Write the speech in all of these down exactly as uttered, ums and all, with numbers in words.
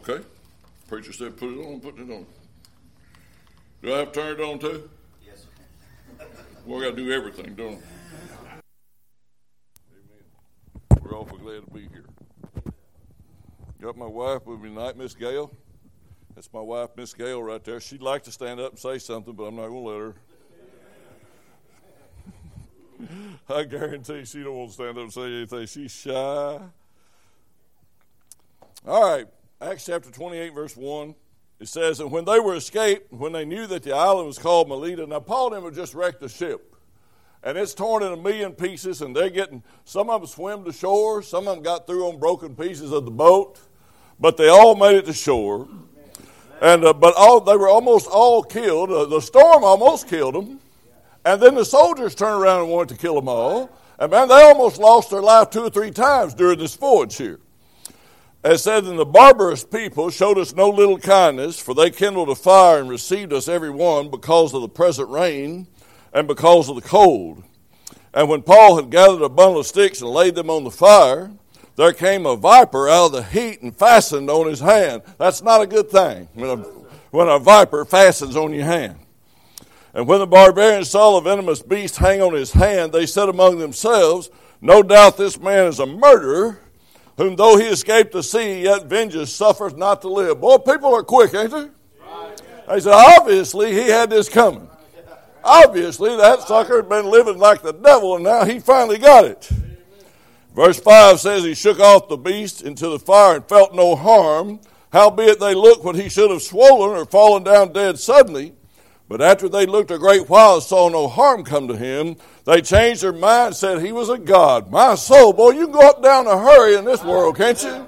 Okay. Preacher said put it on, put it on. Do I have to turn it on too? Yes. Well, I got to do everything, don't I? Amen. We're awful glad to be here. Got my wife with me tonight, Miss Gail. That's my wife, Miss Gail, right there. She'd like to stand up and say something, but I'm not going to let her. I guarantee she don't want to stand up and say anything. She's shy. All right, Acts chapter twenty-eight, verse one. It says, and when they were escaped, when they knew that the island was called Melita, now Paul and them have just wrecked the ship. And it's torn in a million pieces, and they're getting, some of them swim to shore, some of them got through on broken pieces of the boat, but they all made it to shore. And uh, But all they were almost all killed. Uh, the storm almost killed them. And then the soldiers turned around and wanted to kill them all. And man, they almost lost their life two or three times during this voyage here. It said, and the barbarous people showed us no little kindness, for they kindled a fire and received us every one because of the present rain and because of the cold. And when Paul had gathered a bundle of sticks and laid them on the fire, there came a viper out of the heat and fastened on his hand. That's not a good thing when a, when a viper fastens on your hand. And when the barbarians saw the venomous beast hang on his hand, they said among themselves, no doubt this man is a murderer, whom though he escaped the sea, yet vengeance suffers not to live. Boy, people are quick, ain't they? They said, obviously he had this coming. Obviously that sucker had been living like the devil, and now he finally got it. Verse five says, he shook off the beast into the fire and felt no harm. Howbeit they looked when he should have swollen or fallen down dead suddenly. But after they looked a great while and saw no harm come to him, they changed their mind and said he was a god. My soul, boy, you can go up down a hurry in this world, can't you?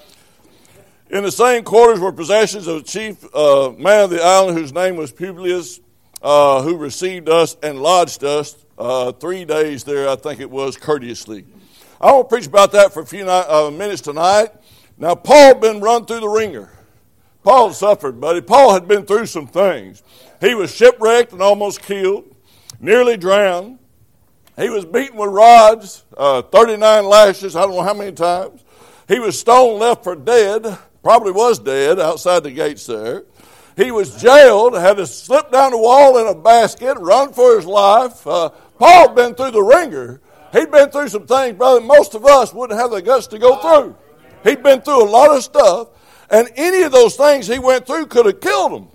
In the same quarters were possessions of the chief uh, man of the island, whose name was Publius, uh, who received us and lodged us uh, three days there, I think it was, courteously. I want to preach about that for a few ni- uh, minutes tonight. Now, Paul had been run through the ringer. Paul suffered, buddy. Paul had been through some things. He was shipwrecked and almost killed, nearly drowned. He was beaten with rods, uh, thirty-nine lashes, I don't know how many times. He was stoned, left for dead, probably was dead outside the gates there. He was jailed, had to slip down the wall in a basket, run for his life. Uh, Paul had been through the ringer. He'd been through some things, brother, most of us wouldn't have the guts to go through. He'd been through a lot of stuff, and any of those things he went through could have killed him.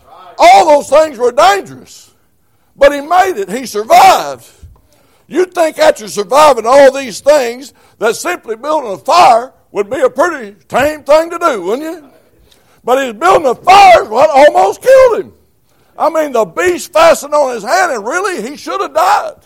All those things were dangerous, but he made it. He survived. You'd think after surviving all these things that simply building a fire would be a pretty tame thing to do, wouldn't you? But he's building a fire is what almost killed him. I mean, the beast fastened on his hand, and really, he should have died.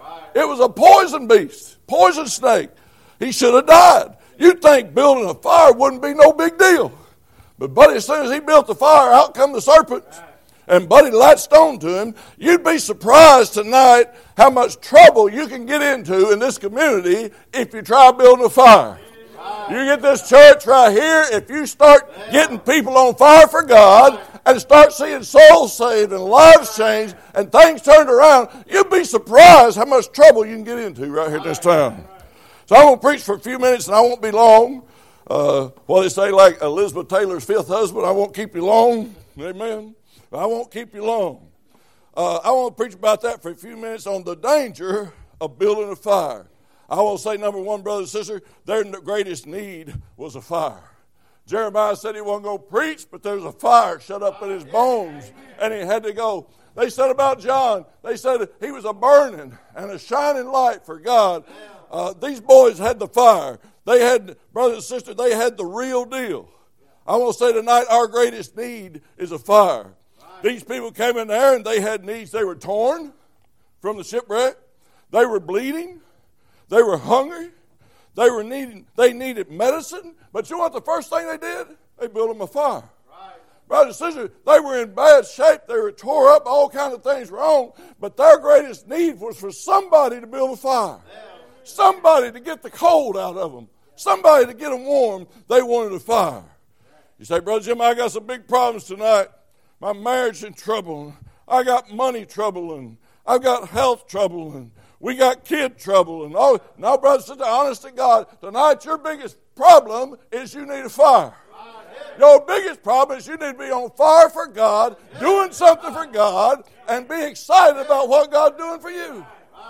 It was a poison beast, poison snake. He should have died. You'd think building a fire wouldn't be no big deal. But, buddy, as soon as he built the fire, out come the serpent. And buddy latched on to him. You'd be surprised tonight how much trouble you can get into in this community if you try building a fire. You get this church right here, if you start getting people on fire for God and start seeing souls saved and lives changed and things turned around, you'd be surprised how much trouble you can get into right here in this town. So I'm going to preach for a few minutes and I won't be long. Uh, what they say, like Elizabeth Taylor's fifth husband, I won't keep you long. Amen. I won't keep you long. Uh, I want to preach about that for a few minutes on the danger of building a fire. I want to say, number one, brother and sister, their greatest need was a fire. Jeremiah said he wasn't going to preach, but there was a fire shut up in his bones, and he had to go. They said about John, they said he was a burning and a shining light for God. Uh, these boys had the fire. They had, brother and sister, they had the real deal. I want to say tonight, our greatest need is a fire. These people came in there and they had needs. They were torn from the shipwreck. They were bleeding. They were hungry. They were needing. They needed medicine. But you know what the first thing they did? They built them a fire. Right. Brothers and sisters, they were in bad shape. They were tore up. All kinds of things wrong. But their greatest need was for somebody to build a fire. Yeah. Somebody to get the cold out of them. Somebody to get them warm. They wanted a fire. You say, Brother Jim, I got some big problems tonight. My marriage in trouble. I got money trouble, and I've got health trouble, and we got kid trouble. And all. Now, brothers and sisters, honest to God, tonight your biggest problem is you need a fire. Your biggest problem is you need to be on fire for God, doing something for God, and be excited about what God's doing for you.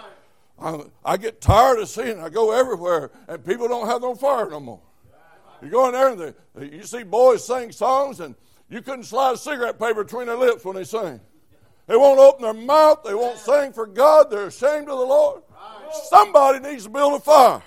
I, I get tired of seeing, I go everywhere, and people don't have no fire no more. You go in there, and they, you see boys sing songs, and you couldn't slide a cigarette paper between their lips when they sing. They won't open their mouth. They won't sing for God. They're ashamed of the Lord. Somebody needs to build a fire.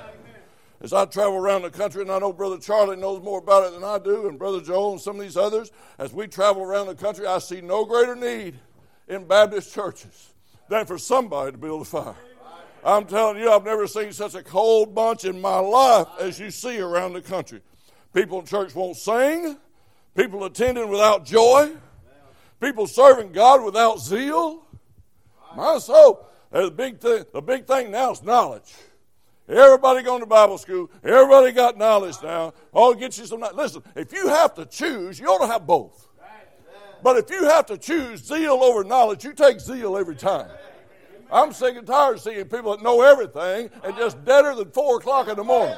As I travel around the country, and I know Brother Charlie knows more about it than I do, and Brother Joel and some of these others, as we travel around the country, I see no greater need in Baptist churches than for somebody to build a fire. I'm telling you, I've never seen such a cold bunch in my life as you see around the country. People in church won't sing. People attending without joy. People serving God without zeal. My soul. The big thing, the big thing now is knowledge. Everybody going to Bible school. Everybody got knowledge now. Oh, get you some knowledge. Listen, if you have to choose, you ought to have both. But if you have to choose zeal over knowledge, you take zeal every time. I'm sick and tired of seeing people that know everything and just deader than four o'clock in the morning.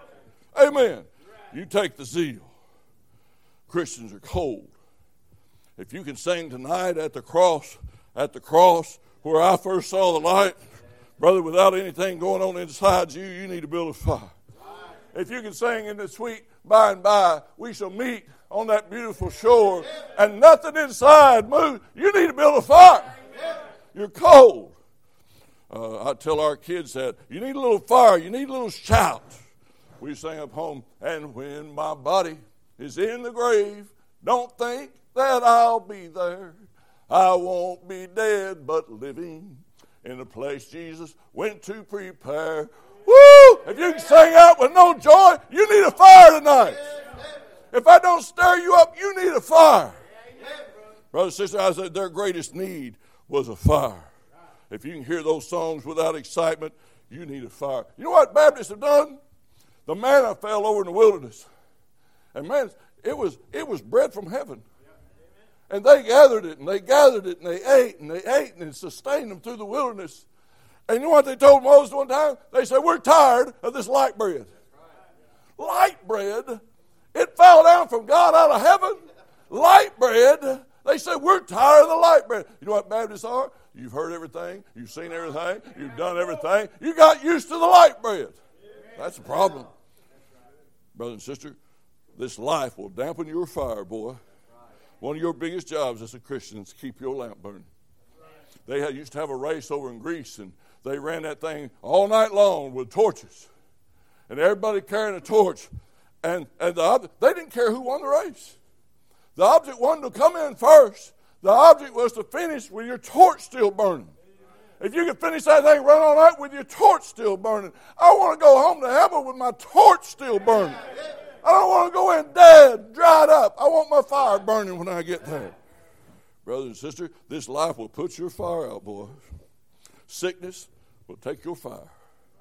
Amen. You take the zeal. Christians are cold. If you can sing tonight at the cross, at the cross where I first saw the light, brother, without anything going on inside you, you need to build a fire. If you can sing in the sweet by and by, we shall meet on that beautiful shore, and nothing inside moves, you need to build a fire. You're cold. Uh, I tell our kids that you need a little fire, you need a little shout. We sing up home, and when my body is in the grave, don't think that I'll be there. I won't be dead, but living in the place Jesus went to prepare. Woo! If you can sing out with no joy, you need a fire tonight. If I don't stir you up, you need a fire. Brother and sister, I said their greatest need was a fire. If you can hear those songs without excitement, you need a fire. You know what Baptists have done? The manna fell over in the wilderness. And man, it was it was bread from heaven. And they gathered it, and they gathered it, and they ate, and they ate, and it sustained them through the wilderness. And you know what they told Moses one time? They said, we're tired of this light bread. Light bread? It fell down from God out of heaven. Light bread? They said, we're tired of the light bread. You know what Baptists are? You've heard everything. You've seen everything. You've done everything. You got used to the light bread. That's the problem. Brother and sister, this life will dampen your fire, boy. One of your biggest jobs as a Christian is to keep your lamp burning. They had, used to have a race over in Greece, and they ran that thing all night long with torches. And everybody carrying a torch. And, and the, they didn't care who won the race. The object wasn't to come in first. The object was to finish with your torch still burning. If you could finish that thing, run all night with your torch still burning. I want to go home to heaven with my torch still burning. I don't want to go in dead, dried up. I want my fire burning when I get there. Brother and sister, this life will put your fire out, boys. Sickness will take your fire.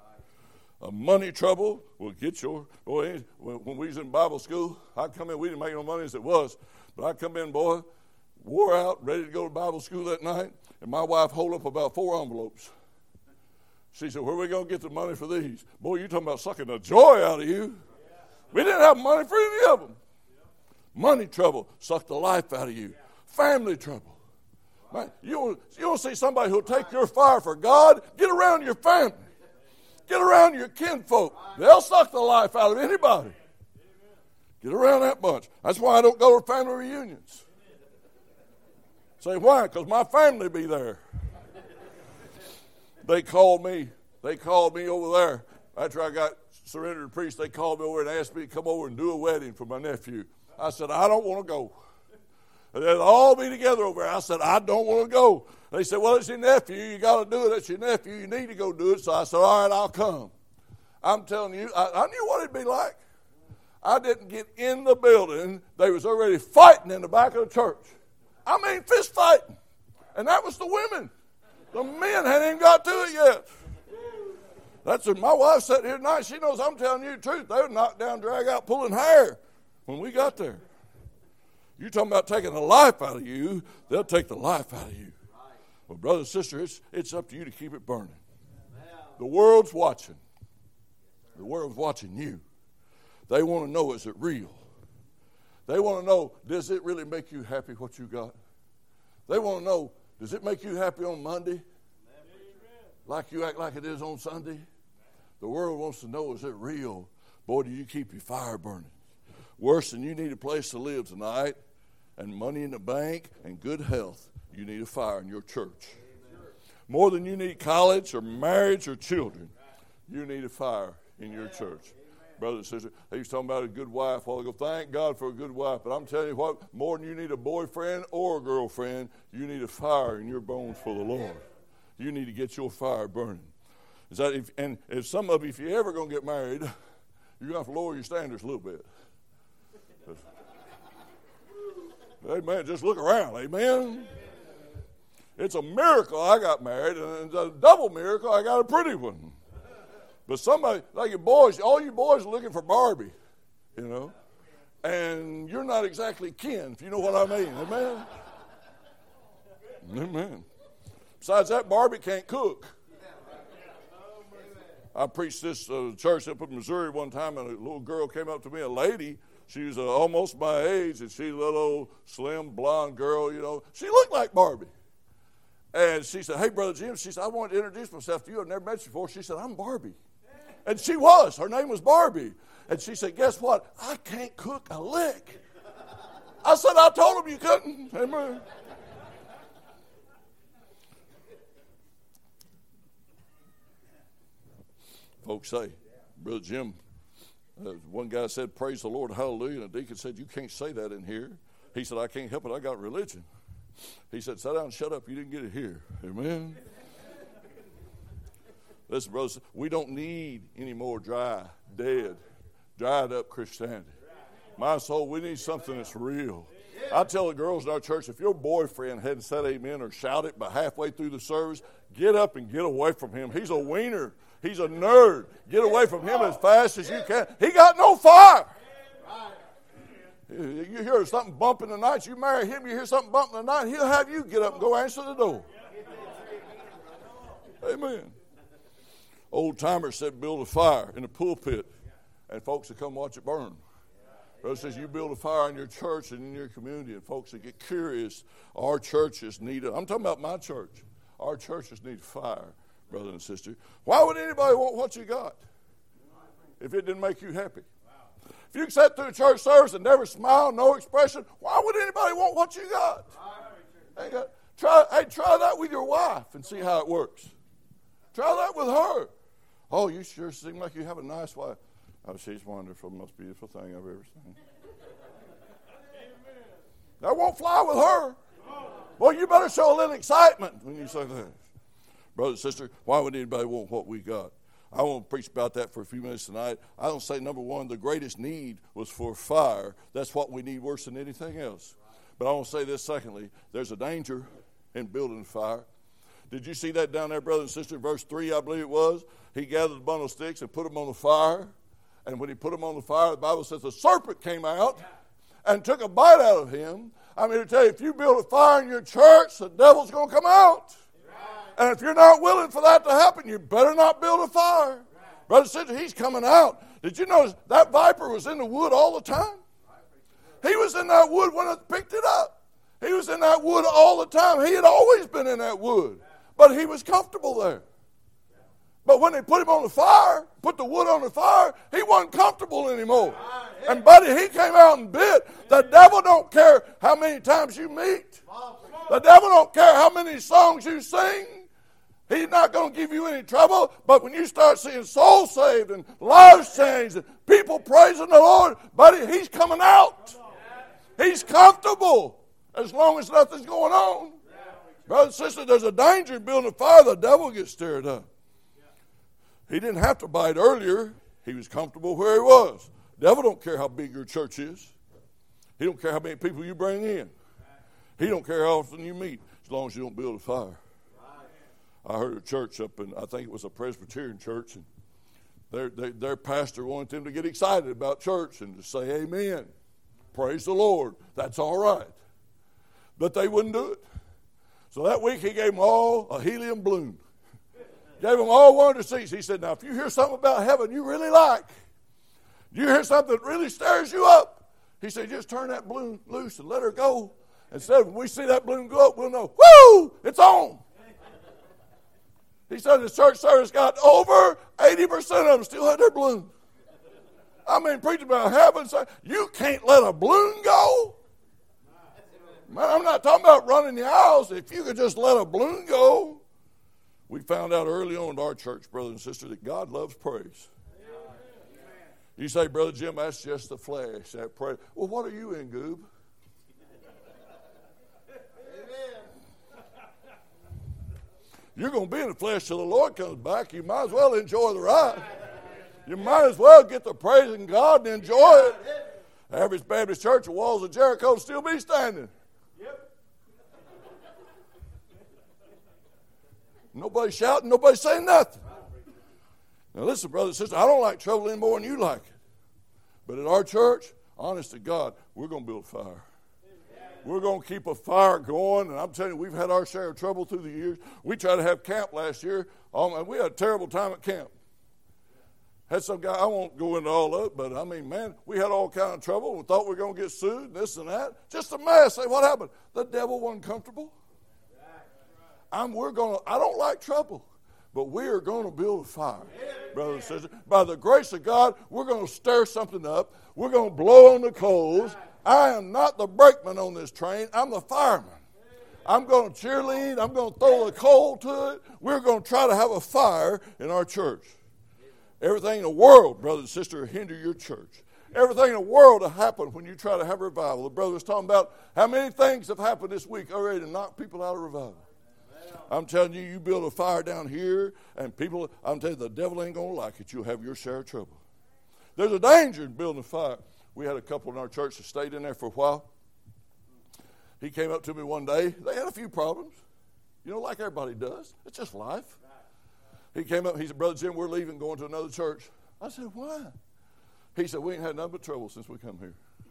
A money trouble will get your... Boy, when we was in Bible school, I'd come in, we didn't make no money as it was, but I'd come in, boy, wore out, ready to go to Bible school that night, and my wife hold up about four envelopes. She said, where are we going to get the money for these? Boy, you talking about sucking the joy out of you. We didn't have money for any of them. Money trouble sucked the life out of you. Family trouble. Man, you want, you want to see somebody who'll take your fire for God? Get around your family. Get around your kinfolk. They'll suck the life out of anybody. Get around that bunch. That's why I don't go to family reunions. Say, why? Because my family be there. They called me. They called me over there. After I got surrendered to priest, they called me over and asked me to come over and do a wedding for my nephew. I said, I don't want to go. And they'd all be together over there. I said, I don't want to go. They said, well, it's your nephew. You got to do it. It's your nephew. You need to go do it. So I said, all right, I'll come. I'm telling you, I, I knew what it'd be like. I didn't get in the building. They was already fighting in the back of the church. I mean, fist fighting. And that was the women. The men hadn't even got to it yet. That's what my wife sat here tonight. She knows I'm telling you the truth. They were knocked down, drag out, pulling hair when we got there. You're talking about taking the life out of you, they'll take the life out of you. Well, brother and sister, it's, it's up to you to keep it burning. The world's watching. The world's watching you. They want to know, is it real? They want to know, does it really make you happy what you got? They want to know, does it make you happy on Monday? Like you act like it is on Sunday? The world wants to know, is it real? Boy, do you keep your fire burning. Worse than you need a place to live tonight and money in the bank and good health, you need a fire in your church. More than you need college or marriage or children, you need a fire in your church. Brothers and sisters, he was talking about a good wife a while ago. Thank God for a good wife. But I'm telling you what, more than you need a boyfriend or a girlfriend, you need a fire in your bones for the Lord. You need to get your fire burning. Is that if, and if some of you, if you're ever going to get married, you're going to have to lower your standards a little bit. Amen. Just look around. Amen. It's a miracle I got married, and it's a double miracle I got a pretty one. But somebody, like your boys, all you boys are looking for Barbie, you know. And you're not exactly Ken, if you know what I mean. Amen. Amen. Besides that, Barbie can't cook. I preached this uh, church up in Missouri one time, and a little girl came up to me, a lady. She was uh, almost my age, and she's a little old, slim, blonde girl, you know. She looked like Barbie. And she said, hey, Brother Jim, she said, I wanted to introduce myself to you. I've never met you before. She said, I'm Barbie. And she was. Her name was Barbie. And she said, guess what? I can't cook a lick. I said, I told him you couldn't. Amen. Folks say, Brother Jim, uh, one guy said, praise the Lord, hallelujah. And a deacon said, you can't say that in here. He said, I can't help it. I got religion. He said, sit down and shut up. You didn't get it here. Amen. Listen, brothers, we don't need any more dry, dead, dried up Christianity. My soul, we need something that's real. I tell the girls in our church, if your boyfriend hadn't said amen or shouted by halfway through the service, get up and get away from him. He's a wiener. He's a nerd. Get away from him as fast as you can. He got no fire. You hear something bumping the night, you marry him, you hear something bumping the night, he'll have you get up and go answer the door. Amen. Old timers said build a fire in the pulpit, and folks will come watch it burn. Brother says you build a fire in your church and in your community, and folks will get curious. Our churches need it. I'm talking about my church. Our churches need fire, brother and sister. Why would anybody want what you got if it didn't make you happy? If you sat through a church service and never smiled, no expression, why would anybody want what you got? Hey, try, hey, try that with your wife and see how it works. Try that with her. Oh, you sure seem like you have a nice wife. Oh, she's wonderful, most beautiful thing I've ever seen. That won't fly with her. Well, you better show a little excitement when you say that. Brother and sister, why would anybody want what we got? I want to preach about that for a few minutes tonight. I don't say, number one, the greatest need was for fire. That's what we need worse than anything else. But I want to say this, secondly, there's a danger in building fire. Did you see that down there, brother and sister? Verse three, I believe it was. He gathered a bundle of sticks and put them on the fire. And when he put them on the fire, the Bible says a serpent came out and took a bite out of him. I'm here to tell you, if you build a fire in your church, the devil's going to come out. And if you're not willing for that to happen, you better not build a fire. Right. Brother and sister, he's coming out. Did you notice that viper was in the wood all the time? He was in that wood when I picked it up. He was in that wood all the time. He had always been in that wood. But he was comfortable there. But when they put him on the fire, put the wood on the fire, he wasn't comfortable anymore. And buddy, he came out and bit. The devil don't care how many times you meet. The devil don't care how many songs you sing. He's not going to give you any trouble, but when you start seeing souls saved and lives changed and people praising the Lord, buddy, he's coming out. He's comfortable as long as nothing's going on. Brother and sister, there's a danger in building a fire. The devil gets stirred up. He didn't have to bite earlier. He was comfortable where he was. The devil don't care how big your church is. He don't care how many people you bring in. He don't care how often you meet as long as you don't build a fire. I heard a church up in, I think it was a Presbyterian church, and their, their, their pastor wanted them to get excited about church and to say amen. Praise the Lord. That's all right. But they wouldn't do it. So that week he gave them all a helium balloon. Gave them all one of the seats. He said, now if you hear something about heaven you really like, you hear something that really stirs you up, He said, just turn that balloon loose and let her go. Instead, when we see that balloon go up, we'll know, woo, it's on. He said the church service got over eighty percent of them still had their balloon. I mean, preaching about heaven, saying, you can't let a balloon go. Man, I'm not talking about running the aisles. If you could just let a balloon go. We found out early on in our church, brother and sister, that God loves praise. You say, Brother Jim, that's just the flesh, that praise. Well, what are you in, Goob? You're going to be in the flesh till the Lord comes back. You might as well enjoy the ride. You might as well get to praising God and enjoy it. Average Baptist Church, the walls of Jericho will still be standing. Yep. Nobody shouting, nobody saying nothing. Now listen, brother and sister, I don't like trouble any more than you like it. But at our church, honest to God, we're going to build a fire. We're going to keep a fire going, and I'm telling you, we've had our share of trouble through the years. We tried to have camp last year, um, and we had a terrible time at camp. Had some guy, I won't go into all of it, but I mean, man, we had all kind of trouble. We thought we were going to get sued, and this and that. Just a mess. Say, what happened? The devil wasn't comfortable. I'm, we're going to, I don't like trouble, but we are going to build a fire, brothers and sisters. By the grace of God, we're going to stir something up. We're going to blow on the coals. I am not the brakeman on this train. I'm the fireman. I'm going to cheerlead. I'm going to throw the coal to it. We're going to try to have a fire in our church. Everything in the world, brother and sister, will hinder your church. Everything in the world will happen when you try to have revival. The brother was talking about how many things have happened this week already to knock people out of revival. I'm telling you, you build a fire down here, and people, I'm telling you, the devil ain't going to like it. You'll have your share of trouble. There's a danger in building a fire. We had a couple in our church that stayed in there for a while. He came up to me one day. They had a few problems. You know, like everybody does. It's just life. He came up, he said, Brother Jim, we're leaving, going to another church. I said, why? He said, we ain't had nothing but trouble since we come here.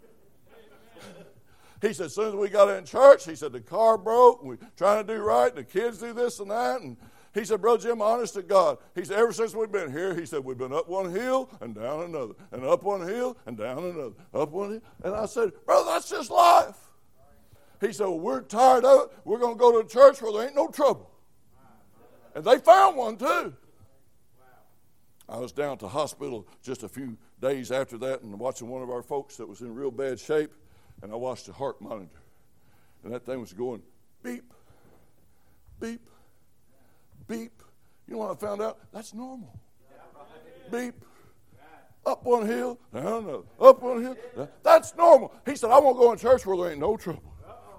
He said, as soon as we got in church, he said, the car broke, and we're trying to do right, and the kids do this and that, and he said, Brother Jim, honest to God, he said, ever since we've been here, he said, we've been up one hill and down another, and up one hill and down another, up one hill. And I said, brother, that's just life. He said, well, we're tired of it. We're going to go to a church where there ain't no trouble. And they found one, too. I was down at the hospital just a few days after that and watching one of our folks that was in real bad shape, and I watched the heart monitor. And that thing was going beep, beep, beep. You know what I found out? That's normal. Beep. Up one hill, down another. Up one hill. Down. That's normal. He said, I won't go in church where there ain't no trouble.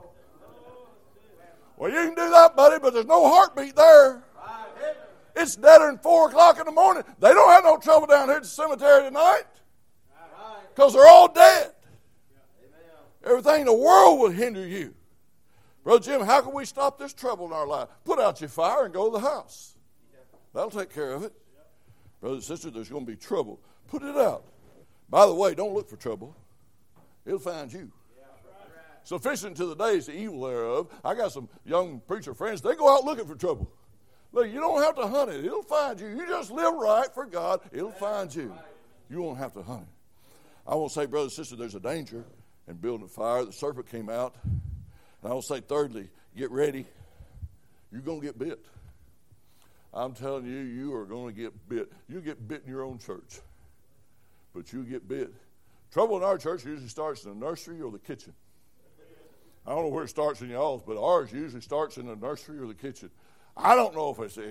Well, you can do that, buddy, but there's no heartbeat there. It's deader than four o'clock in the morning. They don't have no trouble down here at the cemetery tonight because they're all dead. Everything in the world will hinder you. Brother Jim, how can we stop this trouble in our life? Put out your fire and go to the house. That'll take care of it. Brother and sister, there's going to be trouble. Put it out. By the way, don't look for trouble. It'll find you. Sufficient to the days the evil thereof. I got some young preacher friends. They go out looking for trouble. Look, you don't have to hunt it. It'll find you. You just live right for God. It'll find you. You won't have to hunt it. I won't say, brother and sister, there's a danger in building a fire. The serpent came out. And I will say, thirdly, get ready. You're going to get bit. I'm telling you, you are going to get bit. You get bit in your own church. But you get bit. Trouble in our church usually starts in the nursery or the kitchen. I don't know where it starts in y'all's, but ours usually starts in the nursery or the kitchen. I don't know if it's,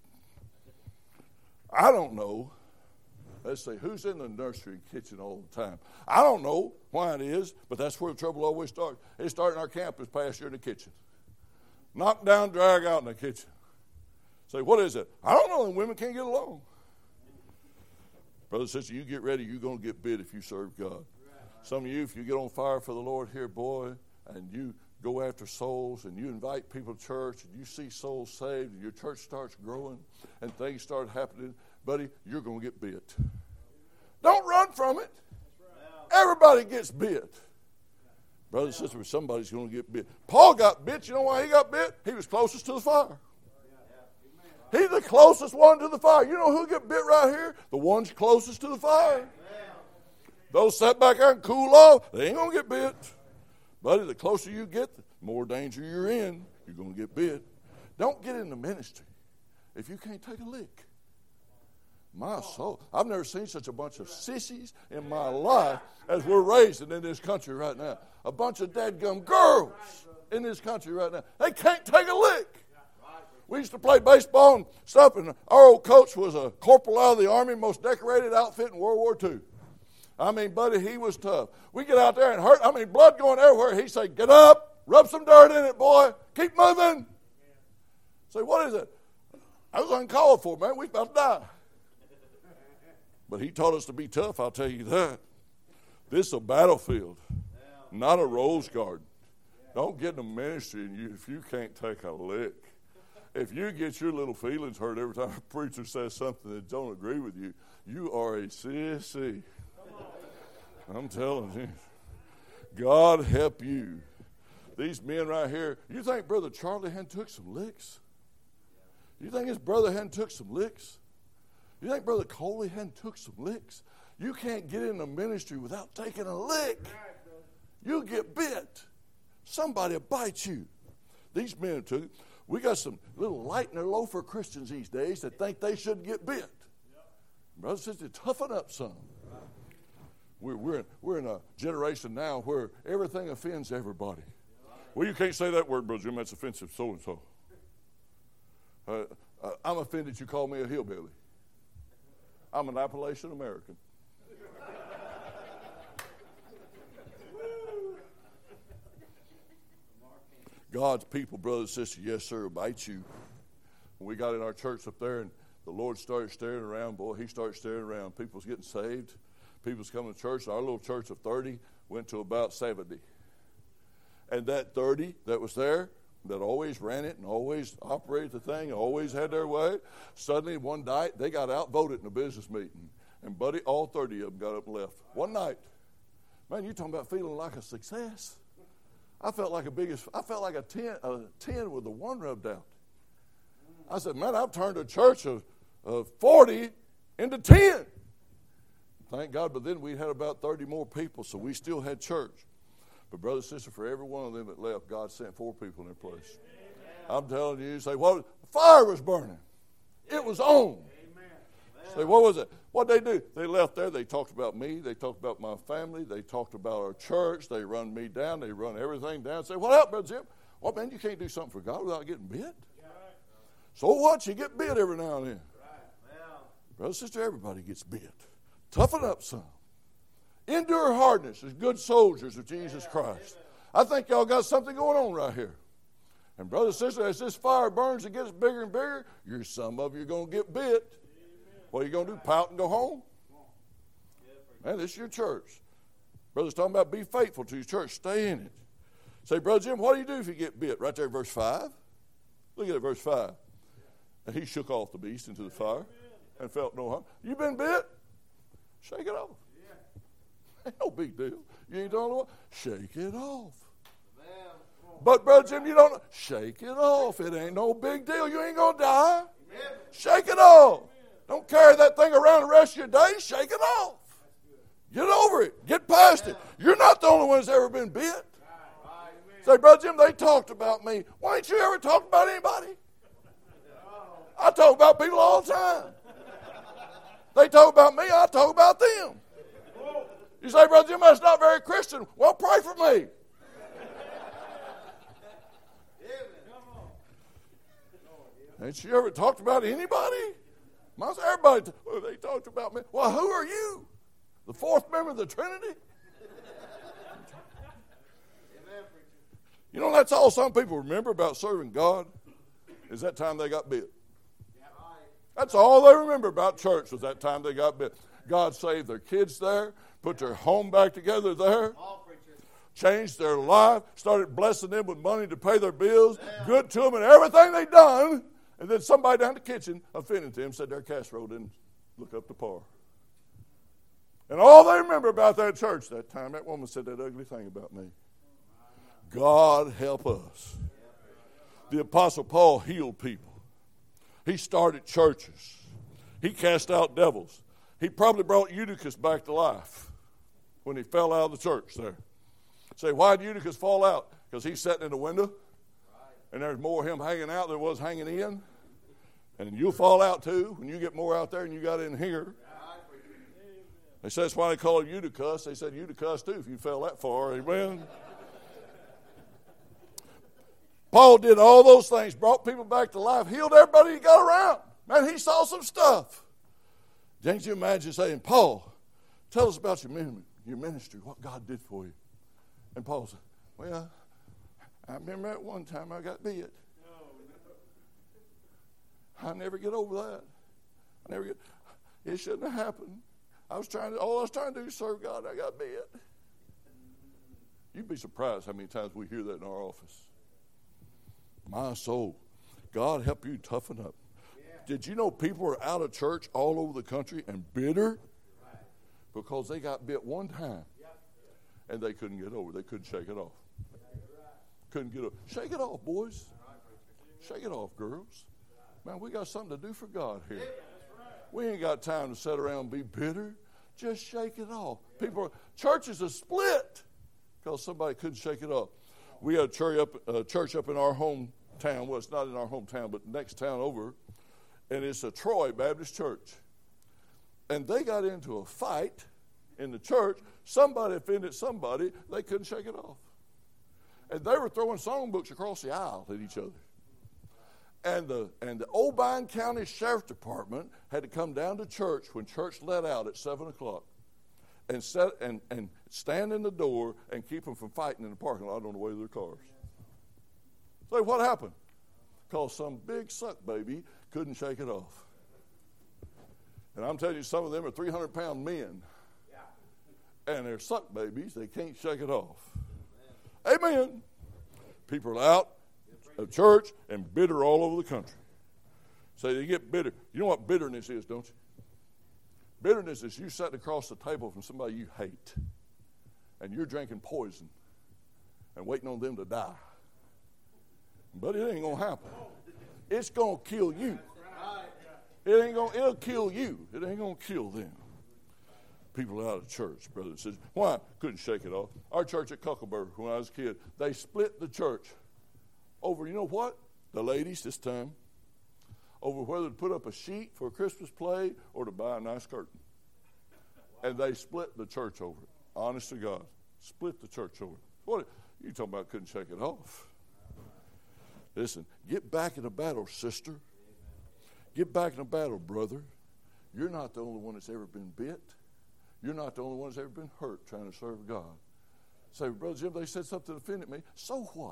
I don't know. Let's say, who's in the nursery and kitchen all the time? I don't know why it is, but that's where the trouble always starts. It started in our campus past year in the kitchen. Knock down, drag out in the kitchen. Say, what is it? I don't know, and women can't get along. Brother and sister, you get ready, you're going to get bit if you serve God. Some of you, if you get on fire for the Lord here, boy, and you go after souls, and you invite people to church, and you see souls saved, and your church starts growing, and things start happening, buddy, you're going to get bit. Don't run from it. Everybody gets bit. Brother and sister, somebody's going to get bit. Paul got bit. You know why he got bit? He was closest to the fire. He's the closest one to the fire. You know who get bit right here? The ones closest to the fire. Those sit back there and cool off, they ain't going to get bit. Buddy, the closer you get, the more danger you're in. You're going to get bit. Don't get into ministry if you can't take a lick. My soul. I've never seen such a bunch of sissies in my life as we're raising in this country right now. A bunch of dadgum girls in this country right now. They can't take a lick. We used to play baseball and stuff, and our old coach was a corporal out of the Army, most decorated outfit in World War Two. I mean, buddy, he was tough. We get out there and hurt. I mean, blood going everywhere. He say, get up, rub some dirt in it, boy. Keep moving. Say, what is it? I was uncalled for, man. We about to die. But he taught us to be tough, I'll tell you that. This is a battlefield, not a rose garden. Don't get in the ministry and you, if you can't take a lick. If you get your little feelings hurt every time a preacher says something that don't agree with you, you are a sissy. I'm telling you. God help you. These men right here, you think Brother Charlie hadn't took some licks? You think his brother hadn't took some licks? You think Brother Coley hadn't took some licks? You can't get in the ministry without taking a lick. You'll get bit. Somebody will bite you. These men took it. We got some little lightener loafer Christians these days that think they shouldn't get bit. Brothers and sisters, toughen up some. We're, we're, in, we're in a generation now where everything offends everybody. Well, you can't say that word, Brother Jim. That's offensive so-and-so. Uh, uh, I'm offended you call me a hillbilly. I'm an Appalachian American. God's people, brothers and sisters, yes, sir, bite you. When we got in our church up there and the Lord started staring around, boy, he started staring around. People's getting saved. People's coming to church. Our little church of thirty went to about seventy. And that thirty that was there, that always ran it and always operated the thing, always had their way, suddenly one night they got outvoted in a business meeting. And, buddy, all thirty of them got up and left. One night. Man, you talking about feeling like a success. I felt like a biggest, I felt like a ten, a ten with the one rubbed out. I said, man, I've turned a church of, of forty into ten. Thank God, but then we had about thirty more people, so we still had church. But, brother and sister, for every one of them that left, God sent four people in their place. Amen. I'm telling you, you say, well, fire was burning. It was on. Amen. Say, what was it? What they do? They left there. They talked about me. They talked about my family. They talked about our church. They run me down. They run everything down. Say, what up, Brother Jim? Well, man, you can't do something for God without getting bit. Yeah. So what? You get bit every now and then. Right. Well. Brother, sister, everybody gets bit. Toughen up some. Endure hardness as good soldiers of Jesus Christ. I think y'all got something going on right here. And brother and sister, as this fire burns and gets bigger and bigger, you're, some of you are going to get bit. What are you going to do, pout and go home? Man, this is your church. Brother's talking about be faithful to your church. Stay in it. Say, Brother Jim, what do you do if you get bit? Right there, verse five. Look at it, verse five. And he shook off the beast into the fire and felt no harm. You been bit? Shake it off. Ain't no big deal. You ain't the only one. Shake it off. But, Brother Jim, you don't know. Shake it off. It ain't no big deal. You ain't going to die. Shake it off. Don't carry that thing around the rest of your day. Shake it off. Get over it. Get past it. You're not the only one that's ever been bit. Say, Brother Jim, they talked about me. Why ain't you ever talked about anybody? I talk about people all the time. They talk about me. I talk about them. You say, Brother Jim, that's not very Christian. Well, pray for me. Ain't you ever talked about anybody? Everybody, well, they talked about me. Well, who are you? The fourth member of the Trinity? You know, that's all some people remember about serving God, is that time they got bit. That's all they remember about church was that time they got bit. God saved their kids there, put their home back together there, changed their life, started blessing them with money to pay their bills, good to them in everything they done. And then somebody down the kitchen offended them, said their casserole didn't look up to par. And all they remember about that church that time, that woman said that ugly thing about me. God help us. The Apostle Paul healed people. He started churches. He cast out devils. He probably brought Eutychus back to life. when he fell out of the church there. Say, why did Eutychus fall out? Because he's sitting in the window, and there's more of him hanging out than there was hanging in. And you'll fall out too when you get more out there than you got in here. They said that's why they call it Eutychus. They said Eutychus too if you fell that far. Amen. Paul did all those things, brought people back to life, healed everybody he got around. Man, he saw some stuff. Can't you imagine saying, Paul, tell us about your ministry, your ministry, what God did for you. And Paul said, well, I remember at one time I got bit. I never get over that. I never get. It shouldn't have happened. I was trying to. All I was trying to do is serve God. I got bit. You'd be surprised how many times we hear that in our office. My soul, God help you toughen up. Yeah. Did you know people are out of church all over the country and bitter because they got bit one time and they couldn't get over. They couldn't shake it off. Couldn't get over. Shake it off, boys. Shake it off, girls. Man, we got something to do for God here. We ain't got time to sit around and be bitter. Just shake it off. People, are, churches are split because somebody couldn't shake it off. We had a church up, uh, church up in our hometown. Well, it's not in our hometown, but next town over, and it's a Troy Baptist Church. And they got into a fight in the church. Somebody offended somebody. They couldn't shake it off. And they were throwing songbooks across the aisle at each other. And the and the Obion County Sheriff Department had to come down to church when church let out at seven o'clock, and set and, and stand in the door and keep them from fighting in the parking lot on the way to their cars. So what happened? Because some big suck baby couldn't shake it off. And I'm telling you, some of them are three hundred pound men, and they're suck babies. They can't shake it off. Amen. Amen. People are out of church and bitter all over the country. So they get bitter. You know what bitterness is, don't you? Bitterness is you sitting across the table from somebody you hate, and you're drinking poison and waiting on them to die. But it ain't gonna happen. It's gonna kill you. It ain't gonna. It'll kill you. It ain't gonna kill them. People out of church, brothers and sisters. Why? Couldn't shake it off. Our church at Cuckleburg, when I was a kid, they split the church over, you know what? The ladies this time, over whether to put up a sheet for a Christmas play or to buy a nice curtain. And they split the church over it. Honest to God. Split the church over it. What you talking about couldn't shake it off? Listen, get back in the battle, sister. Get back in the battle, brother. You're not the only one that's ever been bit. You're not the only one that's ever been hurt trying to serve God. Say, Brother Jim, they said something that offended me. So what?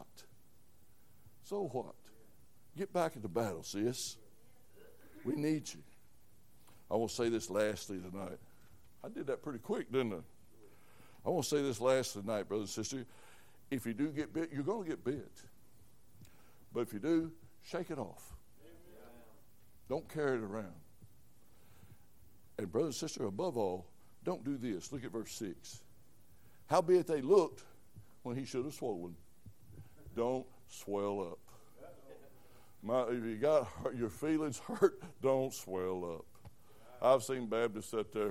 So what? Get back in the battle, sis. We need you. I want to say this lastly tonight. I did that pretty quick, didn't I? I want to say this lastly tonight, brother and sister. If you do get bit, you're going to get bit. But if you do, shake it off. Don't carry it around. And brother and sister, above all, don't do this. Look at verse six. Howbeit they looked when he should have swollen. Don't swell up. My, if you got your feelings hurt, don't swell up. I've seen Baptists sit there,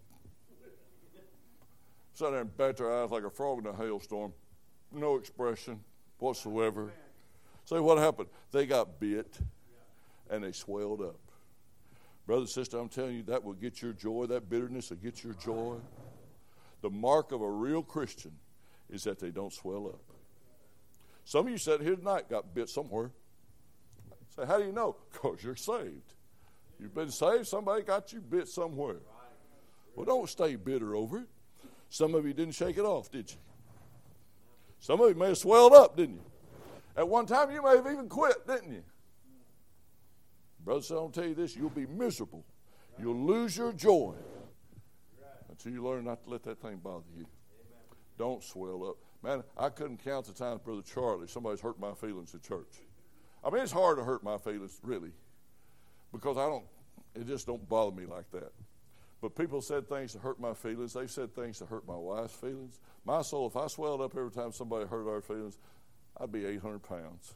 sit there and bat their eyes like a frog in a hailstorm. No expression whatsoever. So what happened? They got bit and they swelled up. Brother and sister, I'm telling you, that will get your joy. That bitterness will get your joy. The mark of a real Christian is that they don't swell up. Some of you sat here tonight got bit somewhere. Say, how do you know? Because you're saved. You've been saved, somebody got you bit somewhere. Well, don't stay bitter over it. Some of you didn't shake it off, did you? Some of you may have swelled up, didn't you? At one time, you may have even quit, didn't you? Brother, so I'll tell you this, you'll be miserable. You'll lose your joy until you learn not to let that thing bother you. Don't swell up. Man, I couldn't count the times, Brother Charlie, somebody's hurt my feelings at church. I mean, it's hard to hurt my feelings, really, because I don't, it just don't bother me like that. But people said things to hurt my feelings. They've said things to hurt my wife's feelings. My soul, if I swelled up every time somebody hurt our feelings, I'd be eight hundred pounds.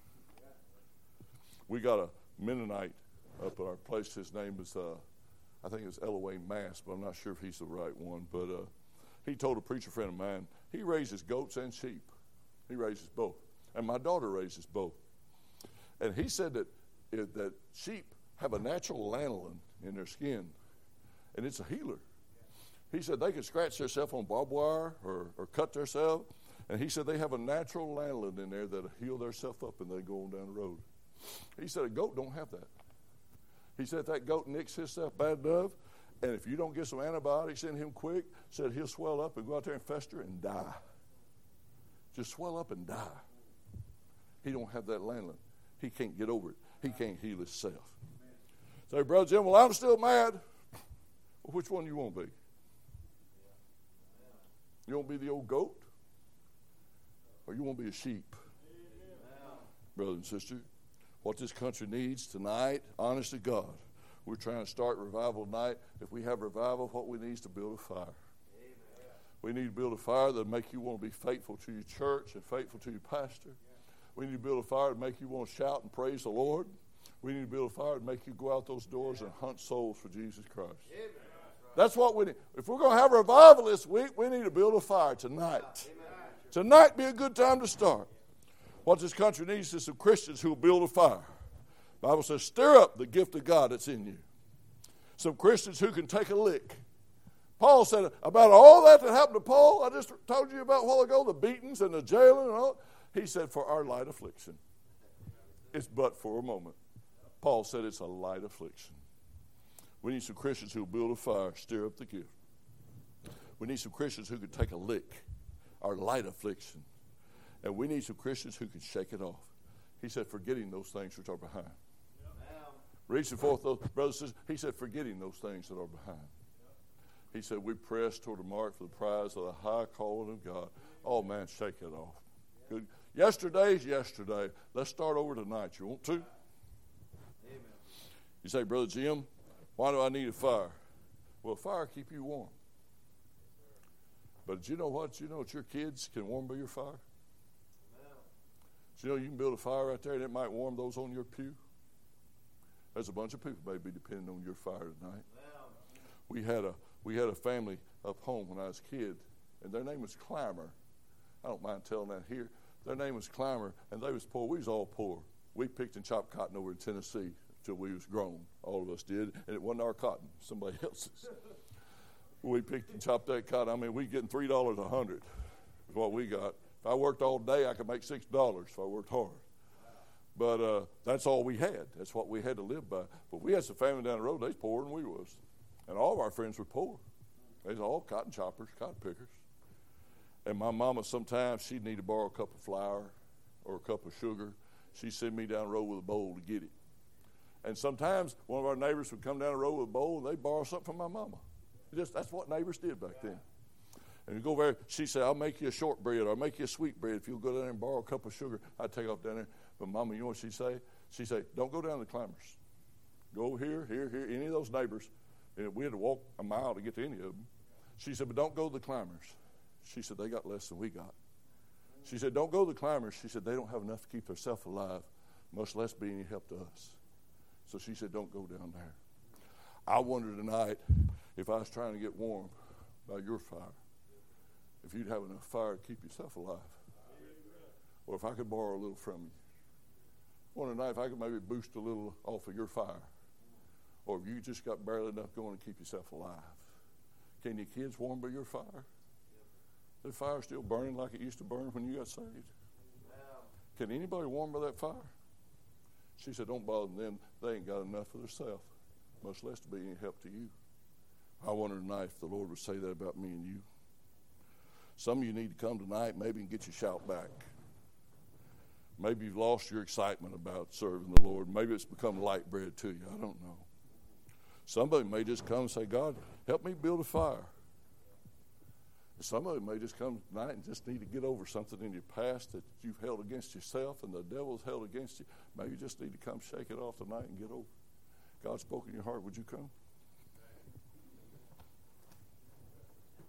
We got a Mennonite up at our place. His name is, uh, I think it's Eloise Mass, but I'm not sure if he's the right one. But uh, he told a preacher friend of mine, he raises goats and sheep. He raises both. And my daughter raises both. And he said that, that sheep have a natural lanolin in their skin, and it's a healer. He said they can scratch themselves on barbed wire or, or cut themselves, and he said they have a natural lanolin in there that'll heal themselves up and they go on down the road. He said a goat don't have that. He said if that goat nicks himself bad enough, and if you don't get some antibiotics in him quick, said he'll swell up and go out there and fester and die. Just swell up and die. He don't have that lanolin. He can't get over it. He can't heal himself. Say, Brother Jim, well, I'm still mad. Well, which one you want to be? You want to be the old goat? Or you want to be a sheep? Brother and sister, what this country needs tonight, honest to God, we're trying to start revival tonight. If we have revival, what we need is to build a fire. Amen. We need to build a fire that'll make you want to be faithful to your church and faithful to your pastor. We need to build a fire to make you want to shout and praise the Lord. We need to build a fire to make you go out those doors and hunt souls for Jesus Christ. Amen. That's what we need. If we're going to have revival this week, we need to build a fire tonight. Amen. Tonight be a good time to start. What this country needs is some Christians who will build a fire. The Bible says, stir up the gift of God that's in you. Some Christians who can take a lick. Paul said about all that that happened to Paul, I just told you about a while ago, the beatings and the jailing and all. He said, for our light affliction. It's but for a moment. Paul said it's a light affliction. We need some Christians who will build a fire, stir up the gift. We need some Christians who can take a lick, our light affliction. And we need some Christians who can shake it off. He said, forgetting those things which are behind. Reaching forth those brothers and sisters, he said, forgetting those things that are behind. He said, we press toward the mark for the prize of the high calling of God. Oh, man, shake it off. Good. Yesterday's yesterday. Let's start over tonight. You want to? Amen. You say, Brother Jim, why do I need a fire? Well, fire keep you warm. But you know what? You know what your kids can warm by your fire? Amen. You know you can build a fire right there and it might warm those on your pew. There's a bunch of people may be depending on your fire tonight. Amen. We had a we had a family up home when I was a kid, and their name was Clymer. I don't mind telling that here. Their name was Clymer, and they was poor. We was all poor. We picked and chopped cotton over in Tennessee until we was grown. All of us did, and it wasn't our cotton, somebody else's. We picked and chopped that cotton. I mean, we getting three dollars a hundred is what we got. If I worked all day, I could make six dollars if I worked hard. But uh, that's all we had. That's what we had to live by. But we had some family down the road. They was poorer than we was. And all of our friends were poor. They was all cotton choppers, cotton pickers. And my mama, sometimes she'd need to borrow a cup of flour or a cup of sugar. She'd send me down the road with a bowl to get it. And sometimes one of our neighbors would come down the road with a bowl and they'd borrow something from my mama. Just that's what neighbors did back then. And you go over there, she'd say, I'll make you a shortbread or I'll make you a sweet bread. If you'll go down there and borrow a cup of sugar, I'd take off down there. But Mama, you know what she'd say? She'd say, don't go down to the Clymers. Go here, here, here, any of those neighbors. And we had to walk a mile to get to any of them. She said, but don't go to the Clymers. She said, they got less than we got. She said, don't go to the Clymers. She said, they don't have enough to keep themselves alive, much less be any help to us. So she said, don't go down there. I wonder tonight if I was trying to get warm by your fire, if you'd have enough fire to keep yourself alive. Or if I could borrow a little from you. I wonder tonight if I could maybe boost a little off of your fire. Or if you just got barely enough going to keep yourself alive. Can your kids warm by your fire? That fire still burning like it used to burn when you got saved? Can anybody warm by that fire? She said, don't bother them. They ain't got enough for themselves, much less to be any help to you. I wonder tonight if the Lord would say that about me and you. Some of you need to come tonight maybe and get your shout back. Maybe you've lost your excitement about serving the Lord. Maybe it's become light bread to you. I don't know. Somebody may just come and say, God, help me build a fire. Somebody may just come tonight and just need to get over something in your past that you've held against yourself and the devil's held against you. Maybe you just need to come shake it off tonight and get over. God spoke in your heart. Would you come?